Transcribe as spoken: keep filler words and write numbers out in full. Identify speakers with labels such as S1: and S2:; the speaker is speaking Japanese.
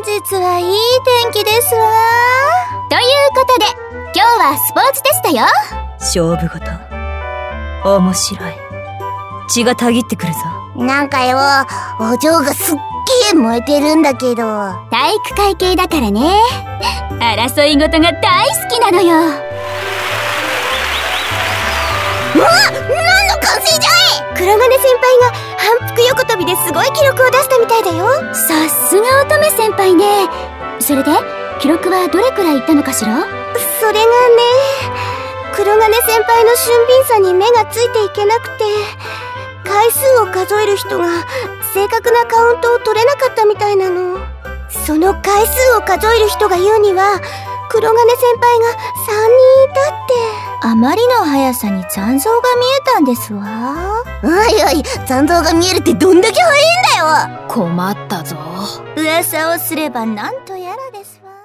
S1: 日はいい天気ですわ。
S2: ということで今日はスポーツテストよ。
S3: 勝負事面白い。血がたぎってくるぞ。
S1: なんかよ、お嬢がすっげえ燃えてるんだけど。
S2: 体育会系だからね。争い事が大好きなのよ。
S1: うわ、何の歓声じゃい。
S2: 黒金先輩が反復横跳びですごい記録を出したみたいだよ。さすが乙女先輩ね。それで記録はどれくらいいったのかしら。
S1: それがね、黒金先輩の俊敏さに目がついていけなくて、回数を数える人が正確なカウントを取れなかったみたいなの。その回数を数える人が言うには、黒金先輩がさんにんいたって。
S2: あまりの速さに残像が見えたんですわ。
S1: おいおい、残像が見えるってどんだけ速いんだよ。
S2: 困ったぞ。
S1: 噂をすればなんとやらですわ。